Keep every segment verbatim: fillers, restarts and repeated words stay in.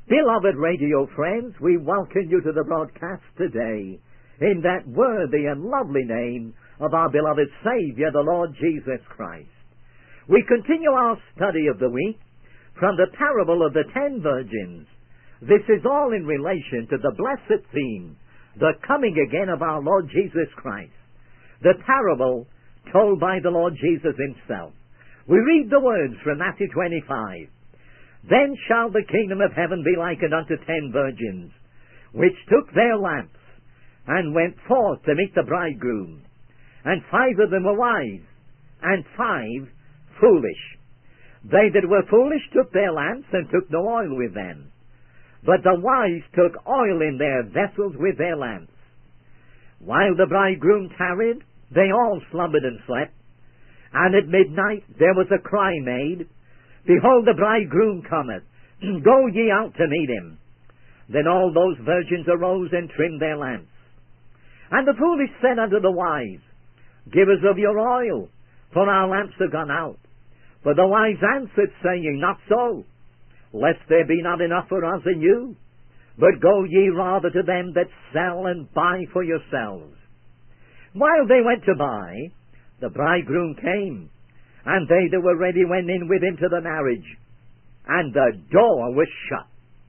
Beloved radio friends, we welcome you to the broadcast today in that worthy and lovely name of our beloved Savior, the Lord Jesus Christ. We continue our study of the week from the parable of the ten virgins. This is all in relation to the blessed theme, the coming again of our Lord Jesus Christ, the parable told by the Lord Jesus himself. We read the words from Matthew twenty-five. Then shall the kingdom of heaven be likened unto ten virgins, which took their lamps, and went forth to meet the bridegroom. And five of them were wise, and five foolish. They that were foolish took their lamps, and took no oil with them. But the wise took oil in their vessels with their lamps. While the bridegroom tarried, they all slumbered and slept. And at midnight there was a cry made, Behold, the bridegroom cometh, go ye out to meet him. Then all those virgins arose and trimmed their lamps. And the foolish said unto the wise, Give us of your oil, for our lamps are gone out. But the wise answered, saying, Not so, lest there be not enough for us and you. But go ye rather to them that sell, and buy for yourselves. While they went to buy, the bridegroom came, and they that were ready went in with him to the marriage, and the door was shut.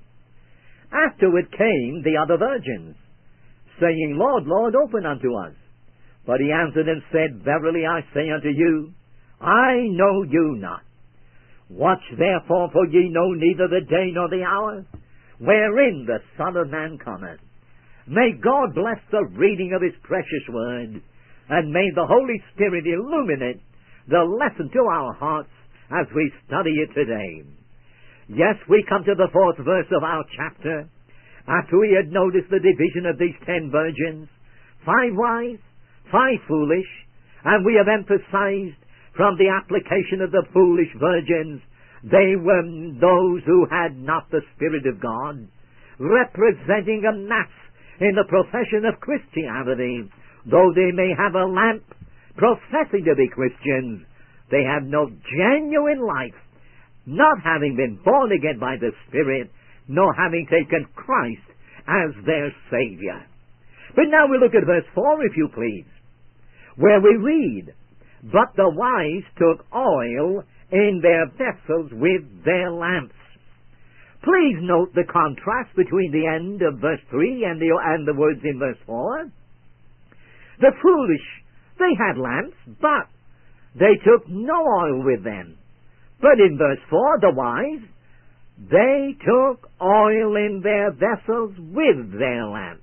Afterward came the other virgins, saying, Lord, Lord, open unto us. But he answered and said, Verily I say unto you, I know you not. Watch therefore, for ye know neither the day nor the hour, wherein the Son of Man cometh. May God bless the reading of his precious word, and may the Holy Spirit illuminate the lesson to our hearts as we study it today. Yes, we come to the fourth verse of our chapter, after we had noticed the division of these ten virgins, five wise, five foolish, and we have emphasized from the application of the foolish virgins, they were those who had not the Spirit of God, representing a mass in the profession of Christianity. Though they may have a lamp professing to be Christians, they have no genuine life, not having been born again by the Spirit, nor having taken Christ as their Savior. But now we look at verse four, if you please, where we read, But the wise took oil in their vessels with their lamps. Please note the contrast between the end of verse three and the, and the words in verse four. The foolish, they had lamps, but they took no oil with them. But in verse four, the wise, they took oil in their vessels with their lamps.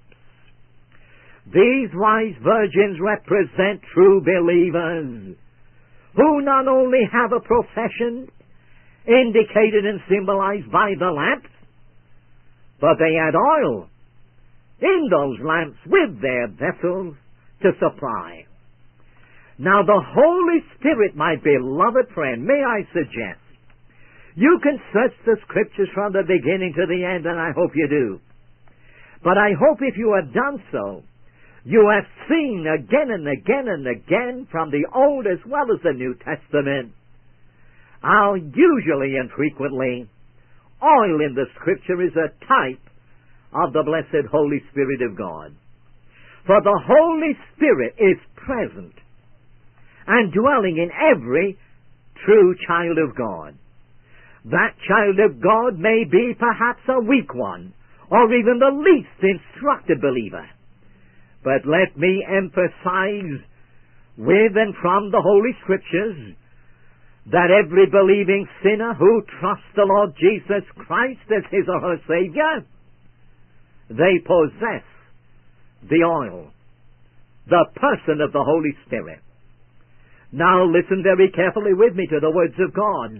These wise virgins represent true believers, who not only have a profession indicated and symbolized by the lamps, but they had oil in those lamps with their vessels to supply. Now the Holy Spirit, my beloved friend, may I suggest, you can search the Scriptures from the beginning to the end, and I hope you do. But I hope if you have done so, you have seen again and again and again from the Old as well as the New Testament how usually and frequently oil in the Scripture is a type of the blessed Holy Spirit of God. For the Holy Spirit is present and dwelling in every true child of God. That child of God may be perhaps a weak one, or even the least instructed believer. But let me emphasize with and from the Holy Scriptures that every believing sinner who trusts the Lord Jesus Christ as his or her Savior, they possess the oil, the person of the Holy Spirit. Now listen very carefully with me to the words of God.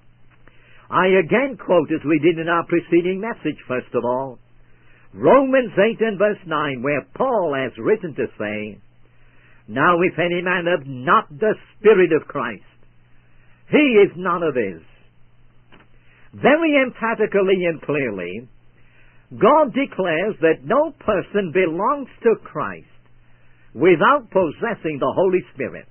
I again quote, as we did in our preceding message, first of all, Romans eight and verse nine, where Paul has written to say, Now if any man have not the Spirit of Christ, he is none of his. Very emphatically and clearly, God declares that no person belongs to Christ without possessing the Holy Spirit.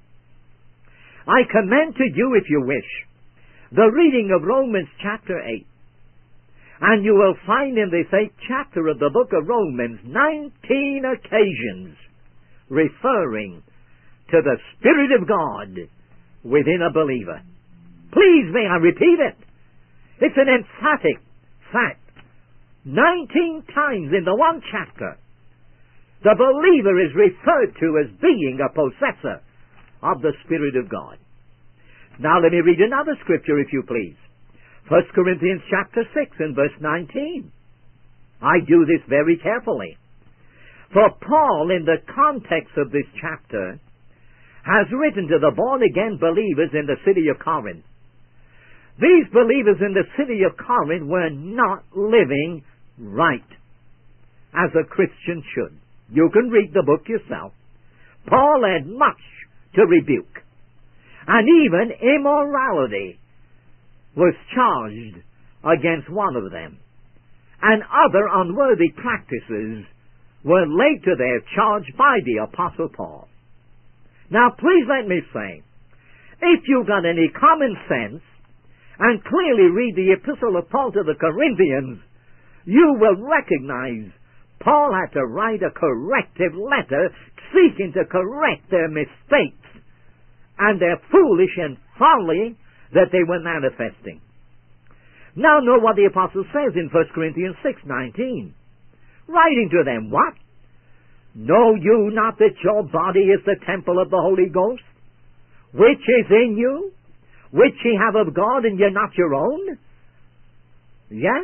I commend to you, if you wish, the reading of Romans chapter eight. And you will find in this eighth chapter of the book of Romans nineteen occasions referring to the Spirit of God within a believer. Please may I repeat it. It's an emphatic fact. Nineteen times in the one chapter, the believer is referred to as being a possessor of the Spirit of God. Now let me read another scripture, if you please. First Corinthians chapter six and verse nineteen. I do this very carefully. For Paul, in the context of this chapter, has written to the born-again believers in the city of Corinth. These believers in the city of Corinth were not living right, as a Christian should. You can read the book yourself. Paul had much to rebuke. And even immorality was charged against one of them. And other unworthy practices were laid to their charge by the Apostle Paul. Now please let me say, if you've got any common sense and clearly read the epistle of Paul to the Corinthians, you will recognize Paul had to write a corrective letter seeking to correct their mistakes and their foolish and folly that they were manifesting. Now note what the apostle says in First Corinthians six nineteen. Writing to them, what? Know you not that your body is the temple of the Holy Ghost, which is in you, which ye have of God, and ye not your own? Yes.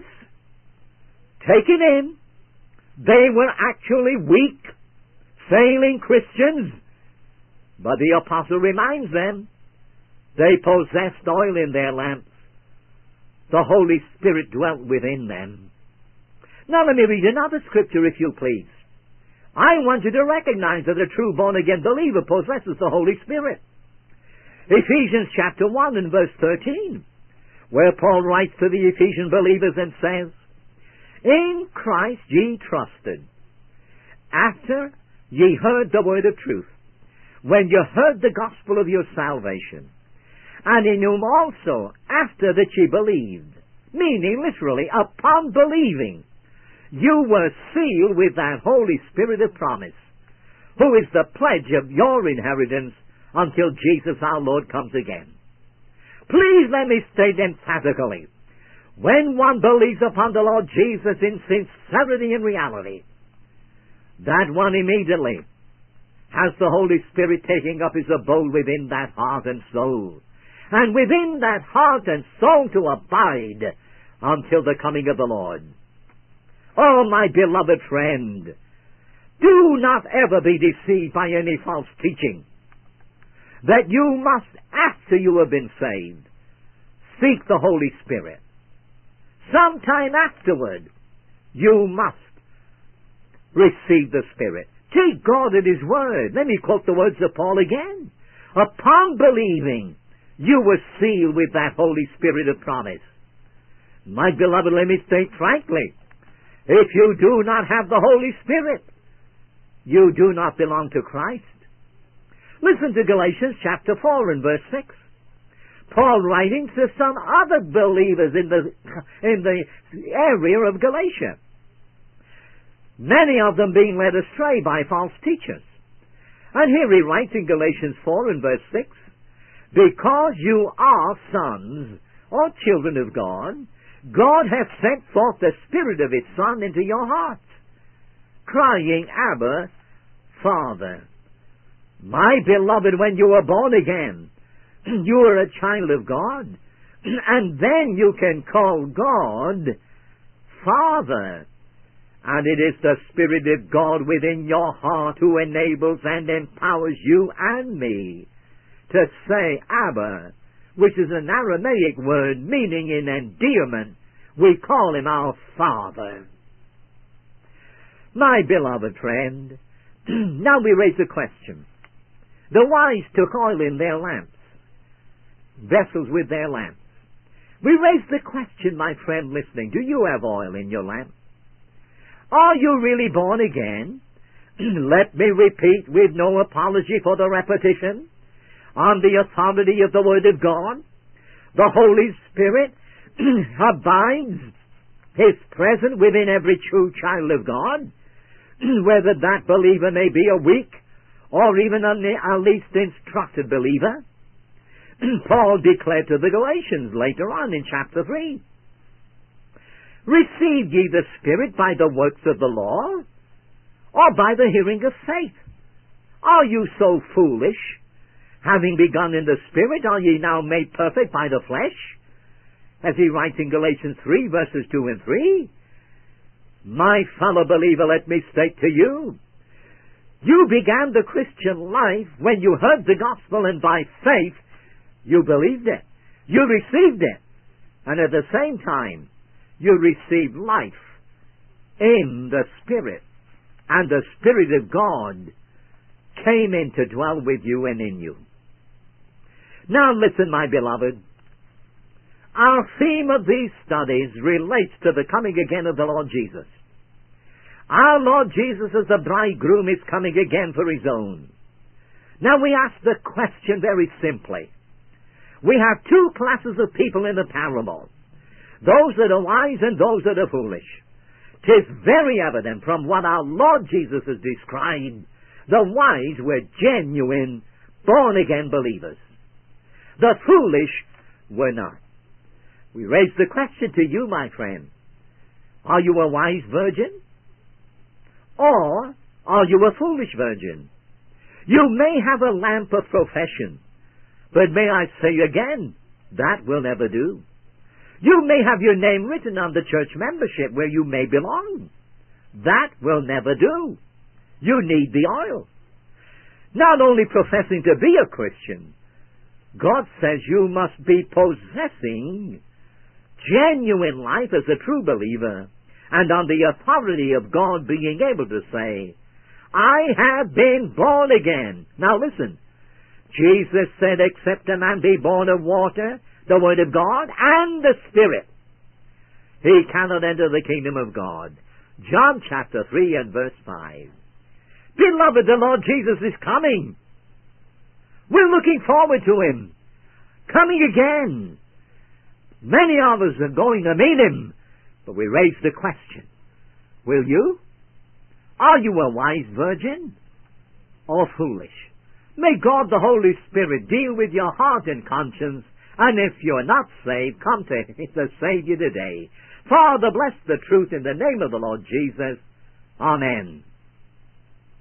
Take it in. They were actually weak, failing Christians. But the apostle reminds them, they possessed oil in their lamps. The Holy Spirit dwelt within them. Now let me read another scripture, if you please. I want you to recognize that a true born-again believer possesses the Holy Spirit. Ephesians chapter one and verse thirteen, where Paul writes to the Ephesian believers and says, in Christ ye trusted, after ye heard the word of truth, when you heard the gospel of your salvation, and in whom also, after that ye believed, meaning literally, upon believing, you were sealed with that Holy Spirit of promise, who is the pledge of your inheritance until Jesus our Lord comes again. Please let me state emphatically, when one believes upon the Lord Jesus in sincerity and reality, that one immediately has the Holy Spirit taking up his abode within that heart and soul, and within that heart and soul to abide until the coming of the Lord. Oh, my beloved friend, do not ever be deceived by any false teaching that you must, after you have been saved, seek the Holy Spirit. Sometime afterward, you must receive the Spirit. Take God at His word. Let me quote the words of Paul again. Upon believing, you were sealed with that Holy Spirit of promise. My beloved, let me state frankly, if you do not have the Holy Spirit, you do not belong to Christ. Listen to Galatians chapter four and verse six. Paul writing to some other believers in the, in the area of Galatia. Many of them being led astray by false teachers. And here he writes in Galatians four and verse six, because you are sons or children of God, God hath sent forth the Spirit of His Son into your hearts, crying, Abba, Father. My beloved, when you are born again, you are a child of God, and then you can call God Father. And it is the Spirit of God within your heart who enables and empowers you and me to say Abba, which is an Aramaic word meaning in endearment. We call Him our Father. My beloved friend, now we raise a question. The wise took oil in their lamps, vessels with their lamps. We raise the question, my friend listening, do you have oil in your lamp? Are you really born again? Let me repeat with no apology for the repetition. On the authority of the Word of God, the Holy Spirit abides is present within every true child of God, whether that believer may be a weak or even a, a least instructed believer. Paul declared to the Galatians later on in chapter three, receive ye the Spirit by the works of the law, or by the hearing of faith? Are you so foolish? Having begun in the Spirit, are ye now made perfect by the flesh? As he writes in Galatians three, verses two and three, my fellow believer, let me state to you, you began the Christian life when you heard the gospel, and by faith you believed it. You received it. And at the same time, you received life in the Spirit. And the Spirit of God came in to dwell with you and in you. Now listen, my beloved. Our theme of these studies relates to the coming again of the Lord Jesus. Our Lord Jesus as the bridegroom is coming again for his own. Now we ask the question very simply. We have two classes of people in the parable. Those that are wise and those that are foolish. 'Tis very evident from what our Lord Jesus has described, the wise were genuine, born-again believers. The foolish were not. We raise the question to you, my friend. Are you a wise virgin? Or are you a foolish virgin? You may have a lamp of profession, but may I say again, that will never do. You may have your name written on the church membership where you may belong. That will never do. You need the oil. Not only professing to be a Christian, God says you must be possessing genuine life as a true believer, and on the authority of God being able to say, I have been born again. Now listen, Jesus said, except a man be born of water, the Word of God, and the Spirit, he cannot enter the kingdom of God. John chapter three and verse five. Beloved, the Lord Jesus is coming. We're looking forward to him coming again. Many of us are going to meet him, but we raise the question, will you? Are you a wise virgin or foolish? May God the Holy Spirit deal with your heart and conscience, and if you're not saved, come to the Savior today. Father, bless the truth in the name of the Lord Jesus. Amen.